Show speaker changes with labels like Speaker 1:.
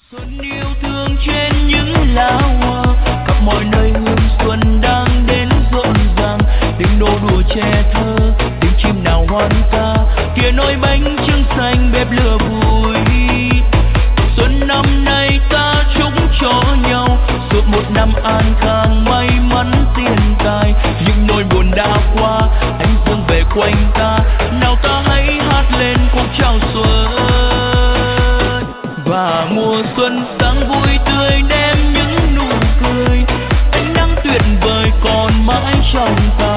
Speaker 1: Xuân yêu thương trên những lá hoa, khắp mọi nơi hương xuân đang đến rộn ràng. Tiếng nô đùa trẻ thơ, tiếng chim nào hoan ca, kia nồi bánh trưng xanh bếp lửa vui. Xuân năm nay ta chúc cho nhau suốt một năm an khang, may mắn tiền tài. Những nỗi buồn đã qua, anh dương về quanh ta, nào ta hãy hát lên khúc chào xuân. Và mùa xuân sáng vui tươi đem những nụ cười, ánh nắng tuyệt vời còn mãi trong ta.